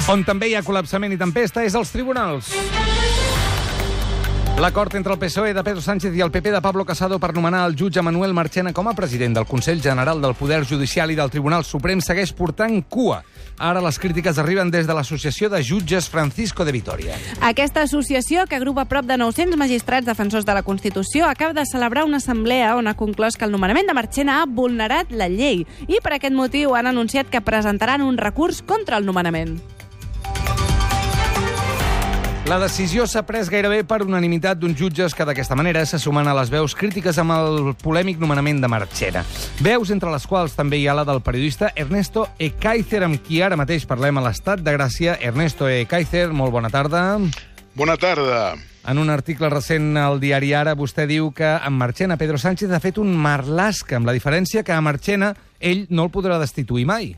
On també hi ha col·lapsament i tempesta és als tribunals. L'acord entre el PSOE de Pedro Sánchez i el PP de Pablo Casado per nomenar el jutge Manuel Marchena com a president del Consell General del Poder Judicial i del Tribunal Suprem segueix portant cua. Ara les crítiques arriben des de l'Associació de Jutges Francisco de Vitoria. Aquesta associació, que agrupa prop de 900 magistrats defensors de la Constitució, acaba de celebrar una assemblea on ha conclòs que el nomenament de Marchena ha vulnerat la llei i per aquest motiu han anunciat que presentaran un recurs contra el nomenament. La decisió s'ha pres gairebé per unanimitat d'uns jutges que d'aquesta manera se sumen a les veus crítiques amb el polèmic nomenament de Marchena. Veus entre les quals també hi ha la del periodista Ernesto Ekaizer, amb qui ara mateix parlem a l'Estat de Gràcia. Ernesto Ekaizer, molt bona tarda. Bona tarda. En un article recent al diari Ara, vostè diu que amb Marchena Pedro Sánchez ha fet un marlasca, amb la diferència que a Marchena ell no el podrà destituir mai.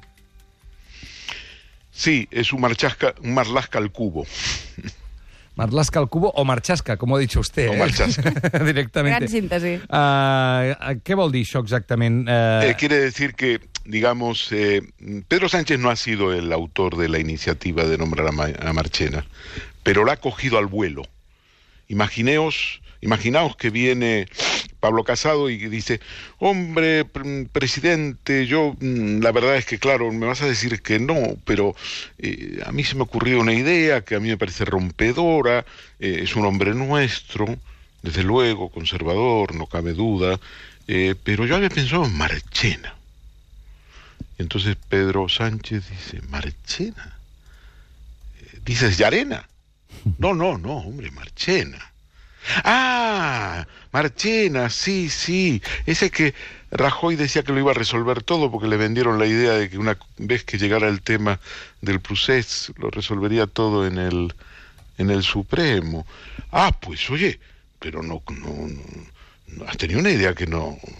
Sí, es un marlasca al cubo. Marlasca al cubo o marchasca, com ho ha dit vostè. O marchasca. Directamente. Gran síntesi. Què vol dir això exactament? Quiere decir que, digamos, Pedro Sánchez no ha sido el autor de la iniciativa de nombrar a Marchena, pero la ha cogido al vuelo. Imaginaos que viene Pablo Casado y dice, hombre, presidente, yo, la verdad es que, claro, me vas a decir que no, pero a mí se me ha ocurrido una idea que a mí me parece rompedora, es un hombre nuestro, desde luego, conservador, no cabe duda, pero yo había pensado en Marchena. Y entonces Pedro Sánchez dice, ¿Marchena? ¿Dices Llarena? No, hombre, Marchena. Ah, Marchena, sí, ese que Rajoy decía que lo iba a resolver todo porque le vendieron la idea de que una vez que llegara el tema del procés lo resolvería todo en el Supremo. Ah, pues oye, pero no has tenido una idea que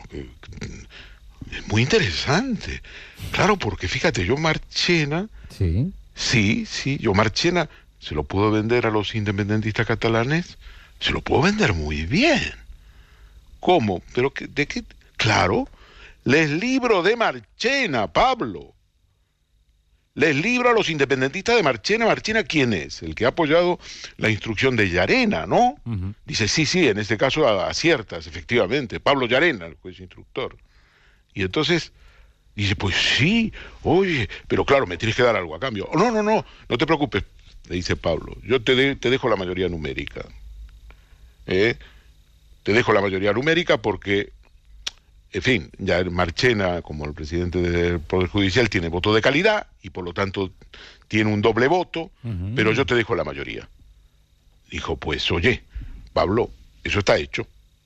es muy interesante. Claro, porque fíjate, yo Marchena, sí, yo Marchena se lo puedo vender a los independentistas catalanes. Se lo puedo vender muy bien. ¿Cómo? ¿Pero de qué? Claro, les libro de Marchena, Pablo. Les libro a los independentistas de Marchena. ¿Marchena quién es? El que ha apoyado la instrucción de Llarena, ¿no? Uh-huh. Dice, sí, en este caso aciertas, efectivamente. Pablo Llarena, el juez instructor. Y entonces dice, pues sí, oye, pero claro, me tienes que dar algo a cambio. No te preocupes, le dice Pablo. Yo te dejo la mayoría numérica. Te dejo la mayoría numérica porque, en fin, ya Marchena, como el presidente del Poder Judicial, tiene voto de calidad y por lo tanto tiene un doble voto, pero yo te dejo la mayoría. Dijo, pues oye, Pablo, eso está hecho.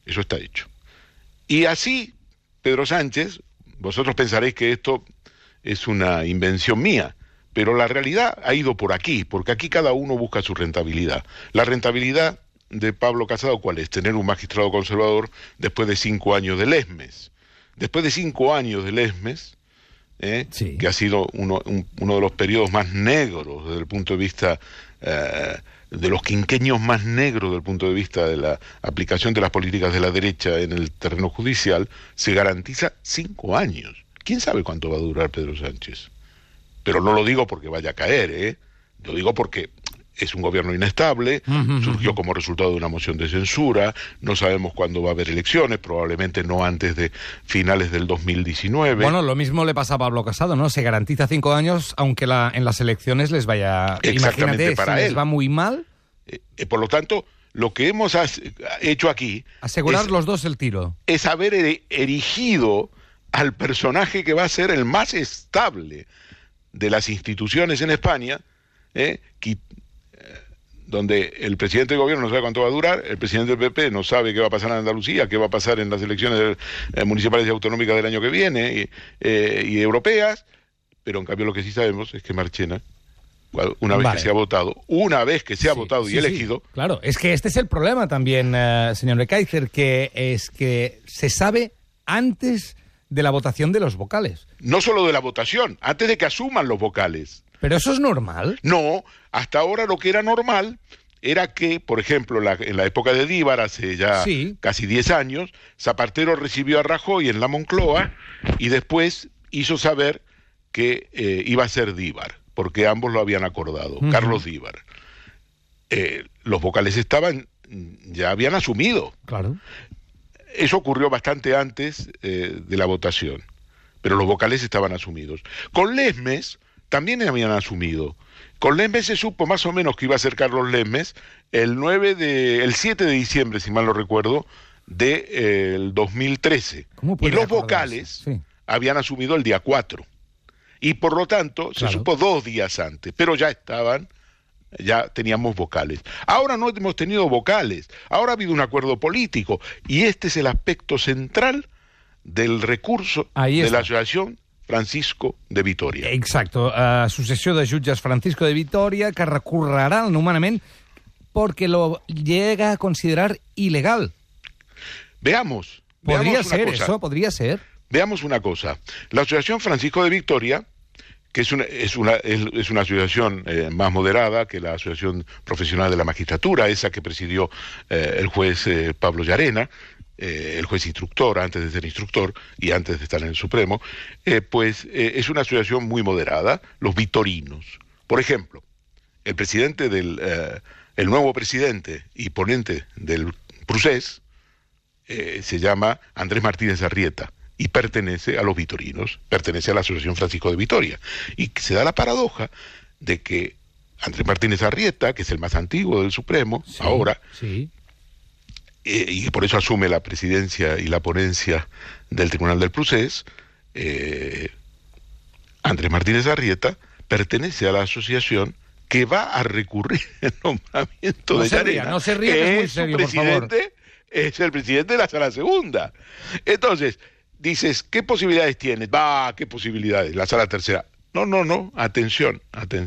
Y así, Pedro Sánchez, vosotros pensaréis que esto es una invención mía, pero la realidad ha ido por aquí, porque aquí cada uno busca su rentabilidad. La rentabilidad de Pablo Casado, ¿cuál es? Tener un magistrado conservador después de 5 años de Lesmes. Después de 5 años de Lesmes, sí, que ha sido uno de los periodos más negros desde el punto de vista, de los quinquenios más negros desde el punto de vista de la aplicación de las políticas de la derecha en el terreno judicial, se garantiza 5 años. ¿Quién sabe cuánto va a durar Pedro Sánchez? Pero no lo digo porque vaya a caer, lo digo porque es un gobierno inestable, surgió como resultado de una moción de censura, no sabemos cuándo va a haber elecciones, probablemente no antes de finales del 2019. Bueno, lo mismo le pasa a Pablo Casado, ¿no? Se garantiza 5 años, aunque en las elecciones les vaya... Exactamente, imagínate, si les va muy mal... por lo tanto, lo que hemos hecho aquí... Asegurar los dos el tiro. Es haber erigido al personaje que va a ser el más estable de las instituciones en España, donde el presidente del gobierno no sabe cuánto va a durar, el presidente del PP no sabe qué va a pasar en Andalucía, qué va a pasar en las elecciones municipales y autonómicas del año que viene y europeas, pero en cambio lo que sí sabemos es que Marchena, una vez que se ha votado y elegido... Sí. Claro, es que este es el problema también, señor Ekaizer, que es que se sabe antes de la votación de los vocales. No solo de la votación, antes de que asuman los vocales. ¿Pero eso es normal? No, hasta ahora lo que era normal era que, por ejemplo, en la época de Díbar, hace ya casi 10 años, Zapatero recibió a Rajoy en la Moncloa y después hizo saber que iba a ser Díbar. porque ambos lo habían acordado, Carlos Díbar. Los vocales ya habían asumido. Claro. Eso ocurrió bastante antes de la votación, pero los vocales estaban asumidos. Con Lesmes también habían asumido. Con Lesmes se supo más o menos que iba a ser Carlos Lesmes el 7 de diciembre, si mal no recuerdo, del 2013. Y los vocales habían asumido el día 4. Y por lo tanto se supo 2 días antes, pero ya teníamos vocales. Ahora no hemos tenido vocales, ahora ha habido un acuerdo político, y este es el aspecto central del recurso de la Asociación Francisco de Vitoria. Exacto, Asociació de Jutges Francisco de Vitoria, que recorrerà el nomenament porque lo llega a considerar ilegal. Veamos Podría una ser cosa. eso, podría ser. Veamos una cosa. La Asociación Francisco de Vitoria, que es una asociación más moderada que la Asociación Profesional de la Magistratura, esa que presidió el juez Pablo Llarena, el juez instructor, antes de ser instructor y antes de estar en el Supremo, es una asociación muy moderada, los vitorinos. Por ejemplo, el nuevo presidente y ponente del Procés se llama Andrés Martínez Arrieta y pertenece a los vitorinos, pertenece a la Asociación Francisco de Vitoria. Y se da la paradoja de que Andrés Martínez Arrieta, que es el más antiguo del Supremo, ahora, y por eso asume la presidencia y la ponencia del Tribunal del Procés, Andrés Martínez Arrieta pertenece a la asociación que va a recurrir el nombramiento de Llarena. No se ría, que es muy serio, por favor. Es el presidente de la Sala Segunda. Entonces, dices, ¿qué posibilidades tienes? ¿Qué posibilidades? La Sala Tercera. No, atención.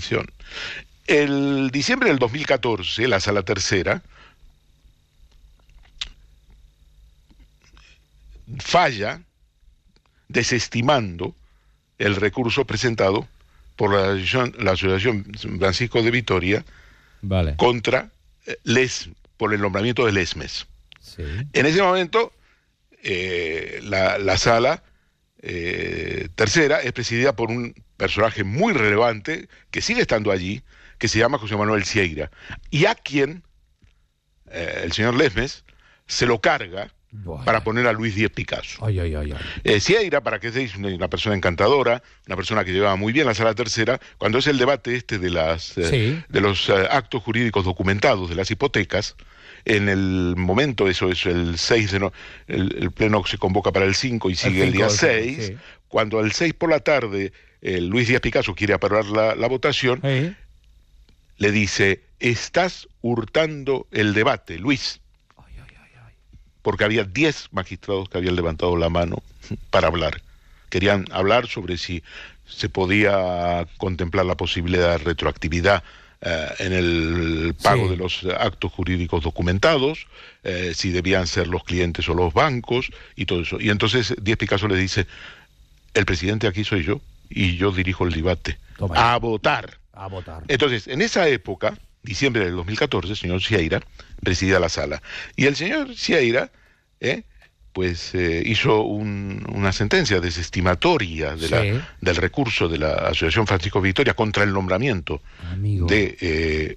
El diciembre del 2014, la Sala Tercera falla desestimando el recurso presentado por la Asociación Francisco de Vitoria contra por el nombramiento de Lesmes. Sí. En ese momento, la Sala Tercera es presidida por un personaje muy relevante que sigue estando allí, que se llama José Manuel Sieira, y a quien el señor Lesmes se lo carga para poner a Luis Díez Picasso. Sieira, para que seáis una persona encantadora, una persona que llevaba muy bien la Sala Tercera, cuando es el debate de los actos jurídicos documentados de las hipotecas, en el momento, eso es el 6 de el pleno se convoca para el 5 y sigue el día 6, cuando al 6 por la tarde Luis Díaz Picasso quiere aprobar la votación, le dice, estás hurtando el debate, Luis. Porque había 10 magistrados que habían levantado la mano para hablar. Querían hablar sobre si se podía contemplar la posibilidad de retroactividad en el pago de los actos jurídicos documentados, si debían ser los clientes o los bancos, y todo eso. Y entonces Díez Picasso le dice, el presidente aquí soy yo, y yo dirijo el debate. A votar. Entonces, en esa época, diciembre del 2014, el señor Sieira presidía la sala. Y el señor Sieira hizo una sentencia desestimatoria del recurso de la Asociación Francisco de Vitoria contra el nombramiento de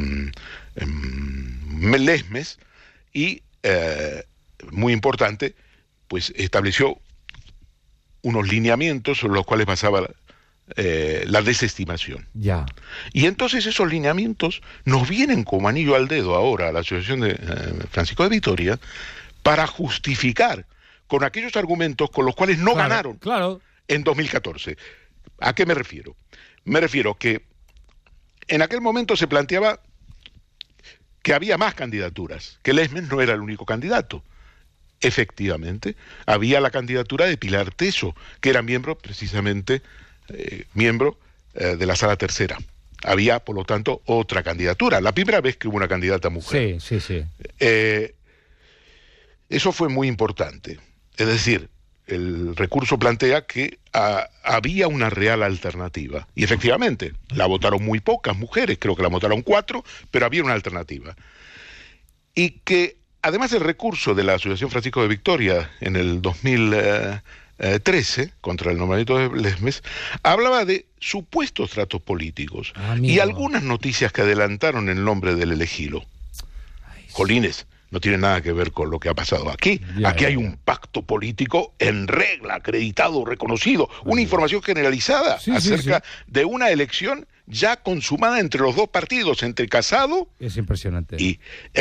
Lesmes y, muy importante, pues estableció unos lineamientos sobre los cuales basaba la desestimación. Y entonces esos lineamientos nos vienen como anillo al dedo ahora a la Asociación de Francisco de Vitoria para justificar con aquellos argumentos con los cuales no ganaron en 2014. ¿A qué me refiero? Me refiero que en aquel momento se planteaba que había más candidaturas, que Lesmes no era el único candidato. Efectivamente, había la candidatura de Pilar Teso, que era miembro precisamente de la Sala Tercera. Había, por lo tanto, otra candidatura. La primera vez que hubo una candidata mujer. Sí. Eso fue muy importante. Es decir, el recurso plantea que había una real alternativa. Y efectivamente, la votaron muy pocas mujeres, creo que la votaron 4, pero había una alternativa. Y que, además, el recurso de la Asociación Francisco de Vitoria en el 2014 13, contra el nombramiento de Lesmes, hablaba de supuestos tratos políticos y algunas noticias que adelantaron el nombre del elegido. Jolines, no tiene nada que ver con lo que ha pasado aquí. Aquí hay un pacto político en regla, acreditado, reconocido, una información generalizada acerca de una elección ya consumada entre los dos partidos, entre Casado, es impresionante, y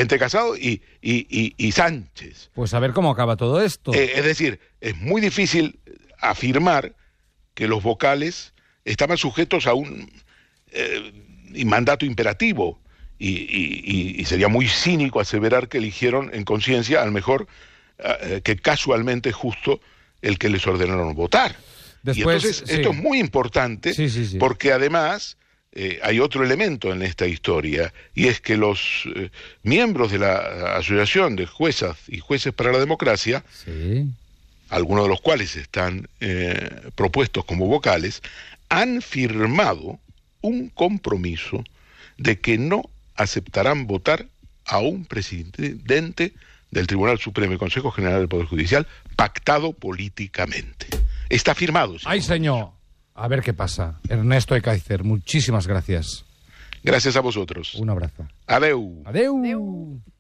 Sánchez. Pues a ver cómo acaba todo esto. Es decir, es muy difícil afirmar que los vocales estaban sujetos a un mandato imperativo, y sería muy cínico aseverar que eligieron en conciencia al mejor que casualmente justo el que les ordenaron votar. Después, y entonces esto es muy importante porque además hay otro elemento en esta historia, y es que los miembros de la Asociación de Juezas y Jueces para la Democracia, algunos de los cuales están propuestos como vocales, han firmado un compromiso de que no aceptarán votar a un presidente del Tribunal Supremo y Consejo General del Poder Judicial pactado políticamente. Está firmado. ¡Ay, señor! A ver qué pasa. Ernesto Ekaizer, muchísimas gracias. Gracias a vosotros. Un abrazo. Adeu. Adeu. Adeu.